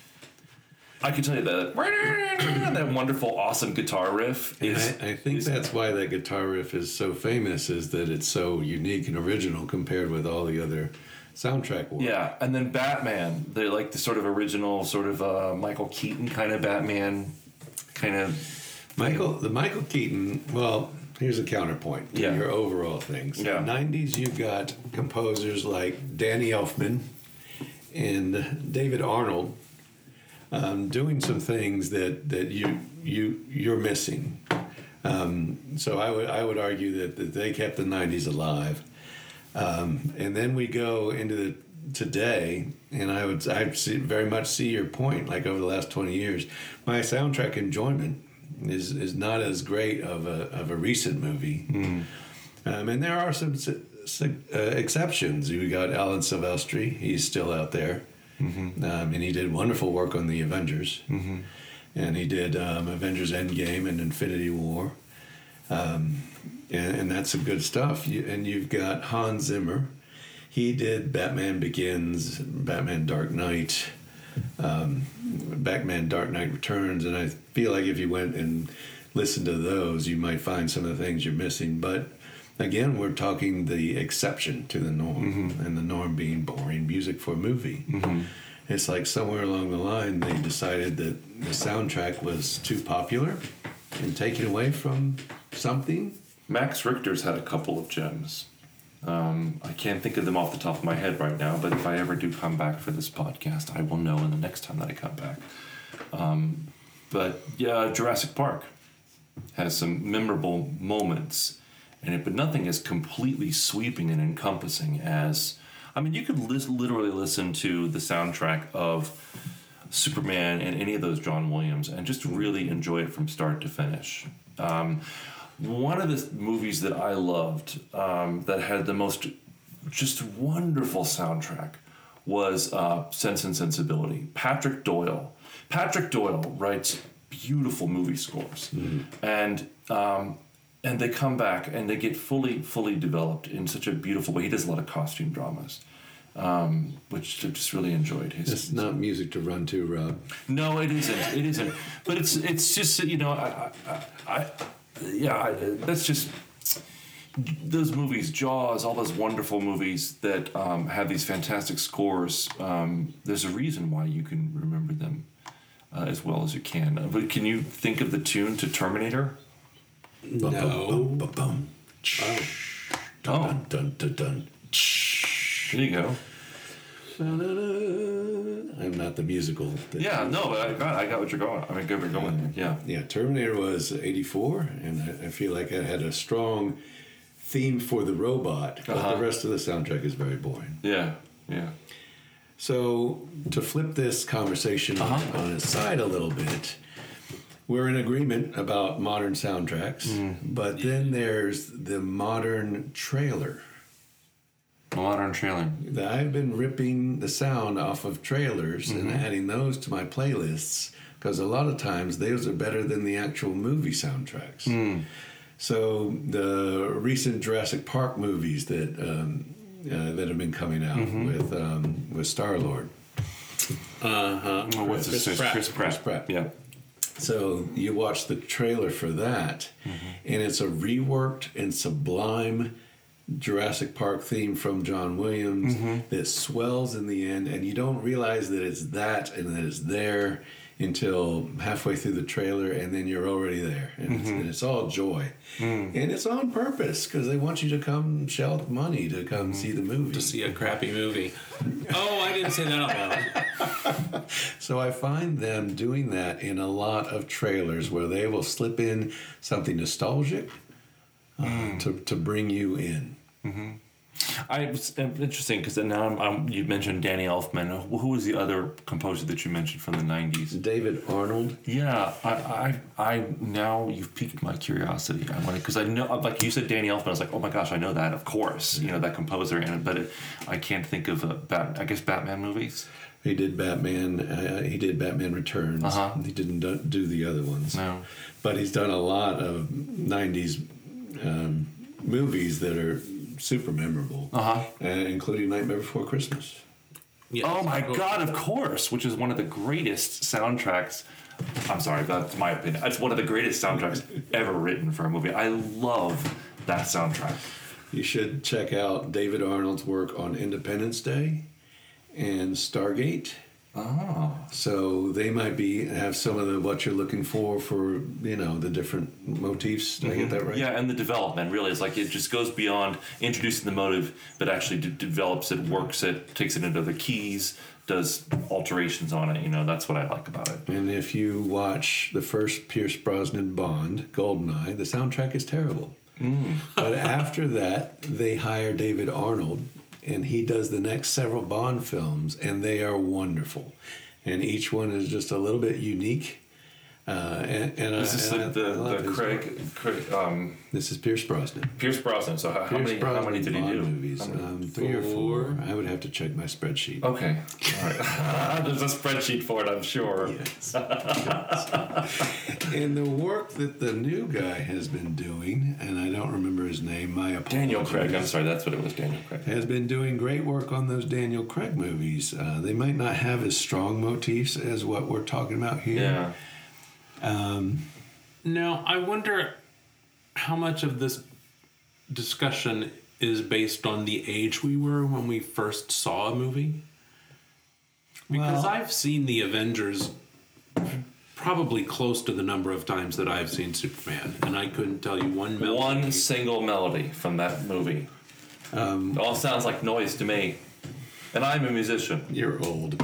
I can tell you that that wonderful, awesome guitar riff is. I, I think is, that's why that guitar riff is so famous, is that it's so unique and original compared with all the other soundtrack work. Yeah, and then Batman, they're like the sort of original, sort of uh, Michael Keaton kind of Batman, kind of. Michael, the Michael Keaton. Well, here's a counterpoint to Yeah. your overall things. Yeah. In the nineties, you've got composers like Danny Elfman and David Arnold um, doing some things that, that you you you're missing. Um, so I would I would argue that, that they kept the nineties alive. Um, and then we go into the today, and I would I see, very much see your point. Like over the last twenty years, my soundtrack enjoyment is is not as great of a of a recent movie. Mm. Um, and there are some uh, exceptions. We got Alan Silvestri; he's still out there, mm-hmm. um, and he did wonderful work on the Avengers, mm-hmm. and he did um, Avengers Endgame and Infinity War. Um, And, and that's some good stuff. You, and you've got Hans Zimmer. He did Batman Begins, Batman Dark Knight, um, Batman Dark Knight Returns. And I feel like if you went and listened to those, you might find some of the things you're missing. But again, we're talking the exception to the norm, mm-hmm. and the norm being boring music for a movie. Mm-hmm. It's like somewhere along the line, they decided that the soundtrack was too popular and taken away from something. Max Richter's had a couple of gems. Um, I can't think of them off the top of my head right now, but if I ever do come back for this podcast, I will know in the next time that I come back. Um, but yeah, Jurassic Park has some memorable moments in it, but nothing as completely sweeping and encompassing as... I mean, you could li- literally listen to the soundtrack of Superman and any of those John Williams and just really enjoy it from start to finish. Um, One of the movies that I loved um, that had the most just wonderful soundtrack was uh, Sense and Sensibility. Patrick Doyle. Patrick Doyle writes beautiful movie scores. Mm-hmm. And um, and they come back and they get fully, fully developed in such a beautiful way. He does a lot of costume dramas, um, which I just really enjoyed. His, It's not music to run to, Rob. No, it isn't. It isn't. But it's it's just, you know, I... I, I Yeah, I, that's just, those movies, Jaws, all those wonderful movies that um, have these fantastic scores. Um, there's a reason why you can remember them uh, as well as you can. Uh, but can you think of the tune to Terminator? Bum, No. bum, bum, bum. Oh. Dun, dun, dun, dun. There you go. I'm not the musical. that- Yeah, no, but I got, I got what you're going. I mean, good, we're going. Yeah. Yeah, Terminator was eighty-four, and I, I feel like it had a strong theme for the robot, but Uh-huh. the rest of the soundtrack is very boring. Yeah. Yeah. So, to flip this conversation on- Uh-huh. on its side a little bit, we're in agreement about modern soundtracks, Mm. but then there's the modern trailer. Modern trailer. That I've been ripping the sound off of trailers and Mm-hmm. adding those to my playlists because a lot of times those are better than the actual movie soundtracks. Mm. So the recent Jurassic Park movies that um, uh, that have been coming out Mm-hmm. with um, with Star Lord. Uh-huh. Oh, what's Chris his Pratt. Chris Pratt. Chris Pratt. Yeah. So you watch the trailer for that, Mm-hmm. and it's a reworked and sublime Jurassic Park theme from John Williams Mm-hmm. that swells in the end, and you don't realize that it's that and that it's there until halfway through the trailer, and then you're already there, and, it's, Mm-hmm. and it's all joy, Mm. and it's on purpose because they want you to come shell money to come see the movie. To see a crappy movie. Oh, I didn't say that out loud. So I find them doing that in a lot of trailers where they will slip in something nostalgic uh, to to bring you in. I was uh, interesting because now I'm, I'm, you mentioned Danny Elfman. Who was the other composer that you mentioned from the nineties? David Arnold. Yeah, I, I, I now you've piqued my curiosity. I want because I know, like you said, Danny Elfman. I was like, oh my gosh, I know that, of course, you know that composer. And but it, I can't think of a Bat, I guess Batman movies. He did Batman. Uh, he did Batman Returns. Uh-huh. He didn't do, do the other ones. No. But he's done a lot of nineties um, movies that are super memorable, Uh-huh. uh, including Nightmare Before Christmas. Yes. Oh my God, of course, which is one of the greatest soundtracks. I'm sorry, that's my opinion. It's one of the greatest soundtracks ever written for a movie. I love that soundtrack. You should check out David Arnold's work on Independence Day and Stargate. Oh. So they might be have some of the what you're looking for for you know the different motifs. Did I get that right? Yeah, and the development really is like it just goes beyond introducing the motive, but actually d- develops it, works it, takes it into the keys, does alterations on it. You know, that's what I like about it. And if you watch the first Pierce Brosnan Bond, Goldeneye, the soundtrack is terrible. But after that, they hire David Arnold, and he does the next several Bond films, and they are wonderful. And each one is just a little bit unique. Uh, and, and This I, is and like I- the, I love the his Craig, work. Craig um, This is Pierce Brosnan. Pierce Brosnan. So how, how Pierce many how many did he Bond do? movies? How many? Um, three or four. I would have to check my spreadsheet. Okay. All right. There's a spreadsheet for it, I'm sure. Yes. And the work that the new guy has been doing, and I don't remember his name, my apologies. Daniel Craig. I'm sorry, that's what it was. Daniel Craig. Has been doing great work on those Daniel Craig movies. Uh, they might not have as strong motifs as what we're talking about here. Yeah. Now, I wonder how much of this discussion is based on the age we were when we first saw a movie. Because Well- I've seen the Avengers probably close to the number of times that I've seen Superman, and I couldn't tell you one melody. One single melody from that movie. it all sounds like noise to me. And I'm a musician. You're old.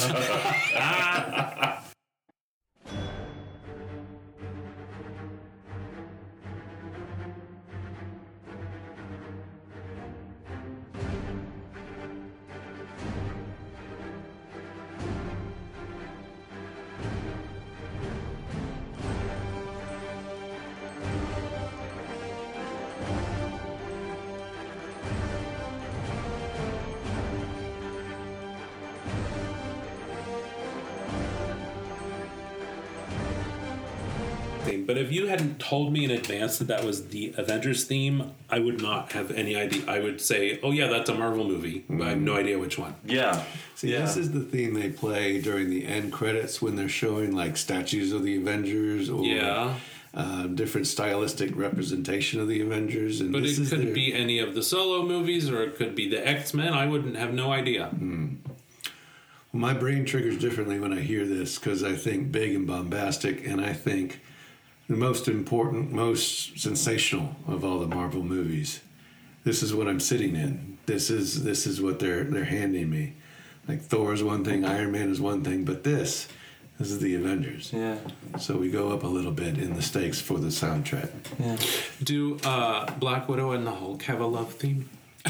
theme. But if you hadn't told me in advance that that was the Avengers theme, I would not have any idea. I would say, oh yeah, that's a Marvel movie, but I have no idea which one. Yeah. See, yeah. this is the theme they play during the end credits when they're showing like statues of the Avengers or Yeah. uh, different stylistic representation of the Avengers. And But this it is could their- be any of the solo movies, or it could be the X-Men. I wouldn't have no idea. Well, my brain triggers differently when I hear this because I think big and bombastic, and I think the most important, most sensational of all the Marvel movies. This is what I'm sitting in. This is this is what they're they're handing me. Like Thor is one thing, Iron Man is one thing, but this, this is the Avengers. Yeah. So we go up a little bit in the stakes for the soundtrack. Yeah. Do uh, Black Widow and the Hulk have a love theme?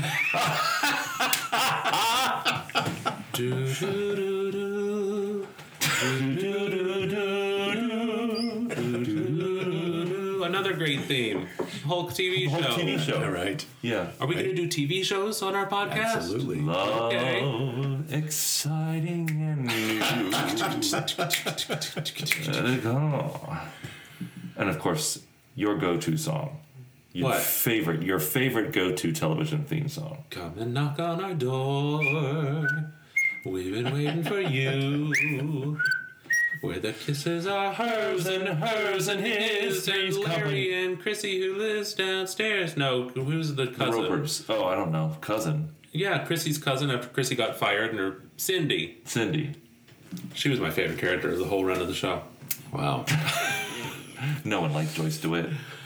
do, do, do, do. Do, do, do, do. Do, do, do, do. Another great theme. Hulk T V show. Hulk T V show. All right. Yeah. Are we going to do T V shows on our podcast? Absolutely. Love, Okay. exciting and new. Let it go. And of course, your go-to song. Your What? favorite, your favorite go-to television theme song. Come and knock on our door. We've been waiting for you. Where the kisses are hers and hers and his. And Larry and Chrissy who lives downstairs. No, who's the cousin? Ropers. Oh, I don't know. Cousin. Yeah, Chrissy's cousin after Chrissy got fired, and her Cindy. Cindy. She was my favorite character of the whole run of the show. Wow. No one liked Joyce DeWitt.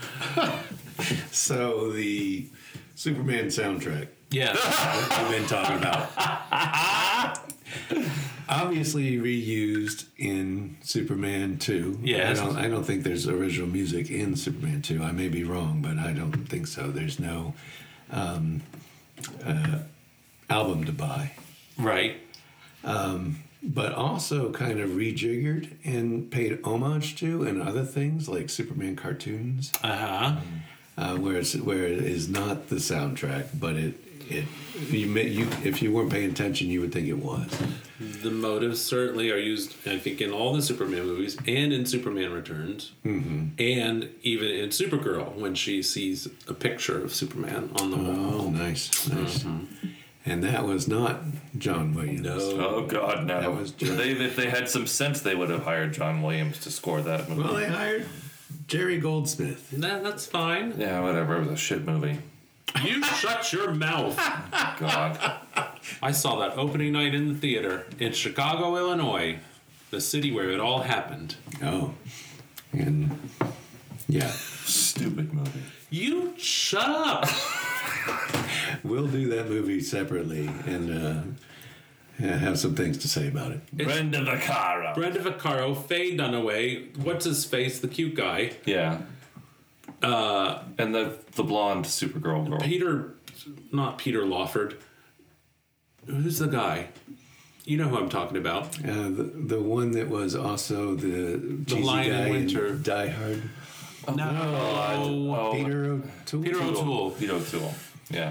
So the Superman soundtrack Yeah. that we've been talking about. Obviously reused in Superman two. Yes. I don't, I don't think there's original music in Superman two. I may be wrong, but I don't think so. There's no um, uh, album to buy. Right. But also kind of rejiggered and paid homage to and other things like Superman cartoons, Uh-huh. uh, where, it's, where it is not the soundtrack, but it, it you, may, you if you weren't paying attention, you would think it was. The motives certainly are used, I think, in all the Superman movies and in Superman Returns. Mm-hmm. And even in Supergirl when she sees a picture of Superman on the wall. Oh, nice, nice. And that was not John Williams. No. Oh God, no! That was John. They, if they had some sense, they would have hired John Williams to score that movie. Well, they hired Jerry Goldsmith. Nah, that's fine. Yeah, whatever. It was a shit movie. You shut your mouth. God. I saw that opening night in the theater in Chicago, Illinois, the city where it all happened. Oh, and yeah, Stupid movie. You shut up. we'll do that movie separately and uh, yeah, have some things to say about it. It's Brenda Vaccaro. Brenda Vaccaro, Faye Dunaway, what's his face, the cute guy, Yeah. Uh, and the the blonde Supergirl girl. Peter, not Peter Lawford. Who's the guy? You know who I'm talking about. Uh, the the one that was also the cheesy Lion in guy Winter. Die Hard. No. Oh, Peter O'Toole. Peter O'Toole. Peter O'Toole. Yeah.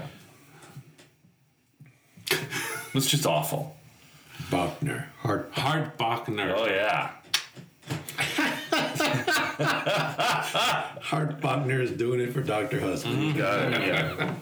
It was just awful. Bachner. Hart. Hart Bachner. Oh yeah. Hart Bachner is doing it for Doctor Husband. Got it. Yeah.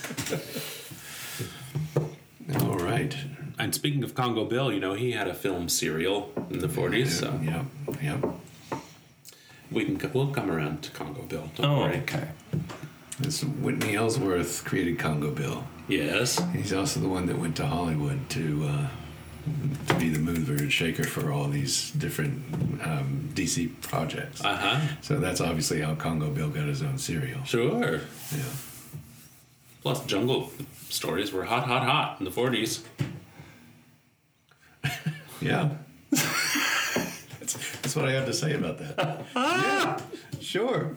All right. And speaking of Congo Bill, you know, he had a film serial in the forties, so Yeah. Yeah. we can we'll come around to Congo Bill. Don't Oh, worry. okay. This Whitney Ellsworth created Congo Bill. Yes. He's also the one that went to Hollywood to uh, to be the mover and shaker for all these different um, D C projects. Uh huh. So that's obviously how Congo Bill got his own cereal. Sure. Yeah. Plus, jungle stories were hot, hot, hot in the forties. Yeah. that's, that's what I have to say about that. Yeah. Sure.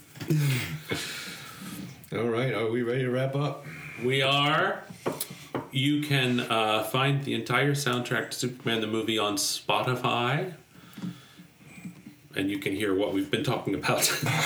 All right. Are we ready to wrap up? We are. You can uh, find the entire soundtrack to Superman the movie on Spotify. And you can hear what we've been talking about.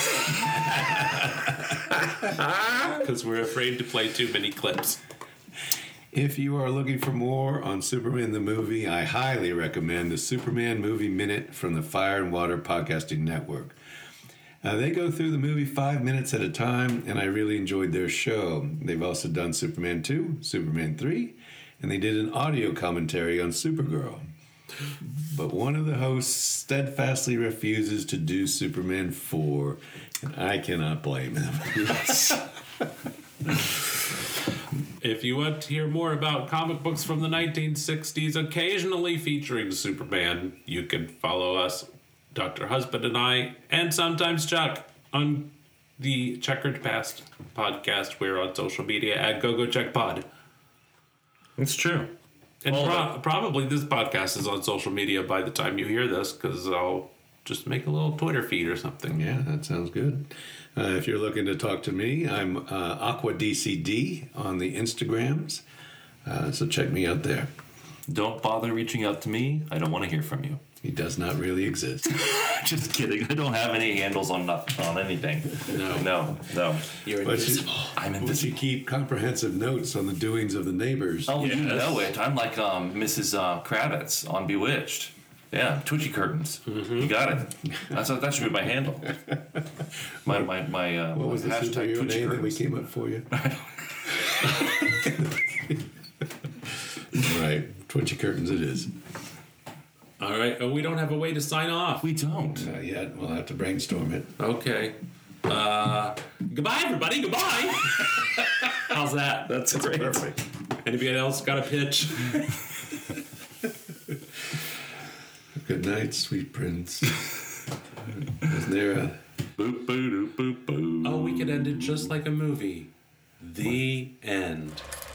Because we're afraid to play too many clips. If you are looking for more on Superman the movie, I highly recommend the Superman Movie Minute from the Fire and Water Podcasting Network. Uh, they go through the movie five minutes at a time, and I really enjoyed their show. They've also done Superman two, Superman three, and they did an audio commentary on Supergirl. But one of the hosts steadfastly refuses to do Superman four, and I cannot blame him. If you want to hear more about comic books from the nineteen sixties, occasionally featuring Superman, you can follow us, Doctor Husband and I, and sometimes Chuck, on the Checkered Past podcast. We're on social media at GoGoCheckPod. It's true. And All pro- that. probably this podcast is on social media by the time you hear this, because I'll just make a little Twitter feed or something. Yeah, that sounds good. Uh, if you're looking to talk to me, I'm uh, Aqua D C D on the Instagrams, uh, so check me out there. Don't bother reaching out to me. I don't want to hear from you. He does not really exist. Just kidding. I don't have any handles on nothing, on anything. No. No, no. You're But you, invisible. I'm but you invisible. keep comprehensive notes on the doings of the neighbors. Oh, you Yes. know it. I'm like um, Missus Uh, Kravitz on Bewitched. Yeah, Twitchy curtains. You got it. That's what, that should be my handle. My my my. Uh, What was the hashtag superhero Twitchy name that we curtains. came up for you? Right, Twitchy curtains it is. All right. Oh, we don't have a way to sign off. We don't. Not yet. We'll have to brainstorm it. Okay. Uh, goodbye, everybody. Goodbye. How's that? That's great. Perfect. Anybody else got a pitch? Good night, sweet prince. Isn't there a... Boop, boop, boop, boop, boop. Oh, we could end it just like a movie. The end.